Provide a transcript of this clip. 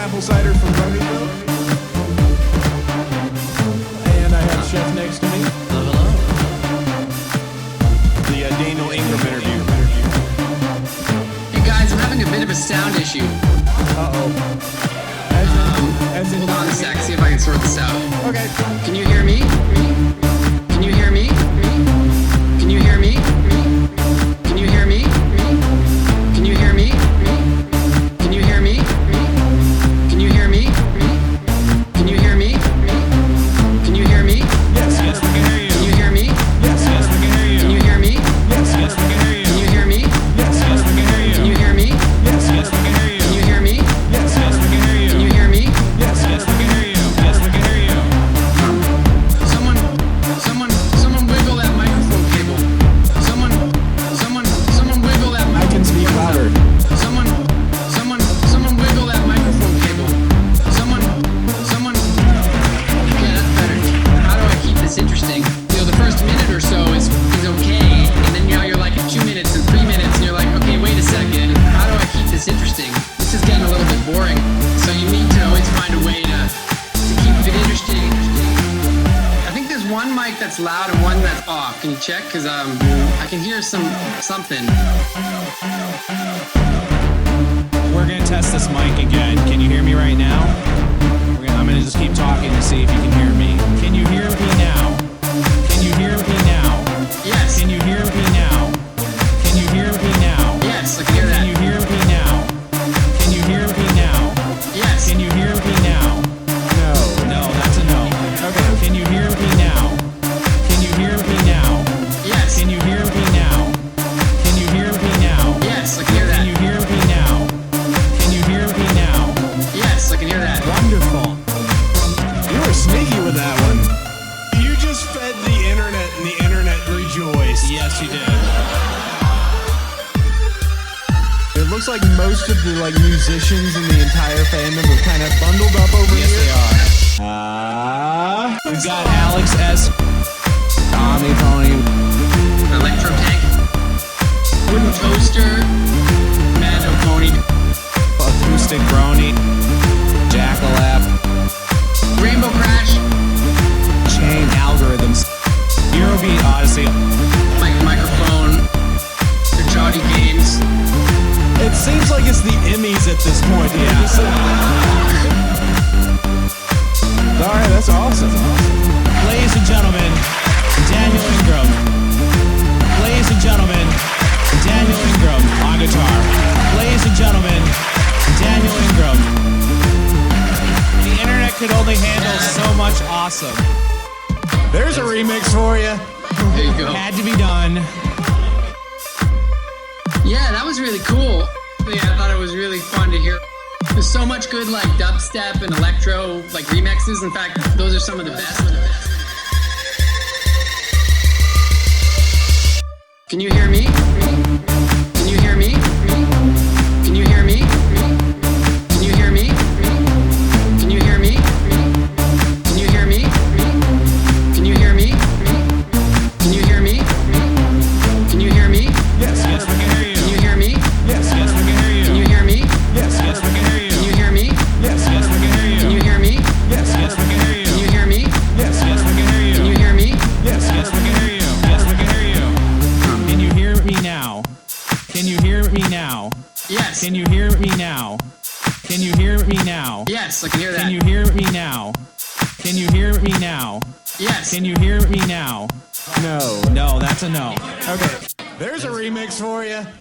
apple cider from Ponyville. And I have Chef next to me. Hello. The Daniel Ingram interview. Hey guys, I'm having a bit of a sound issue. Hold on a sec, see if I can sort this out. Okay. Can you hear me? Can you hear me? Can you hear me? Can you hear me? Can you hear me? Can you hear me? Can you hear me? Can you hear me? Can you hear me? Yes, yes, we can hear you. Can you hear me? Yes, yes, we can hear you. Can you hear me? Yes, yes, we can hear you. Can you hear me? Yes, yes, we can hear you. Can you hear me? Yes, yes, we can hear you. Can you hear me? Yes, yes, we can hear you. Can you hear me? Yes, yes, we can hear you. Yes, we can hear you. Someone wiggle that microphone cable. Someone wiggle that I can speak louder. Someone wiggle that microphone cable. Yeah, that's better. How do I keep this interesting? You know, the first minute or so is okay, and then you're like at 2 minutes and 3 minutes, and you're like, okay, wait a second. How do I keep this interesting? This is getting a little bit boring. So you need to always find a way to keep it interesting. I think there's one mic that's loud and one that's off. Can you check? Because I can hear something. We're gonna test this mic again. Can you hear me right now? I'm gonna just keep talking to see if you can hear me. Can you hear me now? Can you hear me now? Yes. Can you hear me now? Can you hear me now? Yes, I can hear that. Can you hear me now? Can you hear me now? Yes. Can you hear me now? No. No, that's a no. Okay. Can you hear me now? Can you hear me now? Yes. Can you hear me now? Can you hear me now? Yes, I can hear that. Can you hear me now? Can you hear me now? Yes, I can hear that. Wonderful. You were sneaky with that one. You just fed the internet and the internet rejoiced. Yes, you did. It looks like most of the musicians in the entire fandom are kind of bundled up over Yes, here. they are. We've We've got Alex S. Tommy Pony. Electro tank. Wooden toaster. Mando pony. Acoustic Brony, Jackalap, Rainbow crash. Chain Algorithms, Eurobeat Odyssey. Microphone. The Jody games. It seems like it's the Emmys at this point. All right, that's awesome. Ladies and gentlemen, Daniel Ingram. Ladies and gentlemen, Daniel Ingram on guitar. Ladies and gentlemen, Daniel Ingram. The internet could only handle so much awesome. There's a remix for you. There you go. Had to be done. Yeah, that was really cool. Yeah, I thought it was really fun to hear. There's so much good like dubstep and electro like remixes. In fact, those are some of the best. Can you hear me? Can you hear me? Can you hear me? Can you hear me? Can you hear me? Can you hear me? Can you hear me? Can you hear me? Can you hear me? Yes, yes, we can hear you. Can you hear me? Yes, yes, we can hear you. Can you hear me? Yes, yes, we can hear you. Can you hear me? Yes, yes, we can hear you. Can you hear me? Yes, yes, we can hear you. Can you hear me? Yes, yes, we can hear you. Can you hear me? Yes, yes, we can hear you. Yes, we can hear you. Can you hear me now? Can you hear me now? Yes. Can you hear me now? Can you hear me now? Yes, I can hear that. Can you hear me now? Can you hear me now? Yes. Can you hear me now? No. No, that's a no. Okay. There's a remix for you.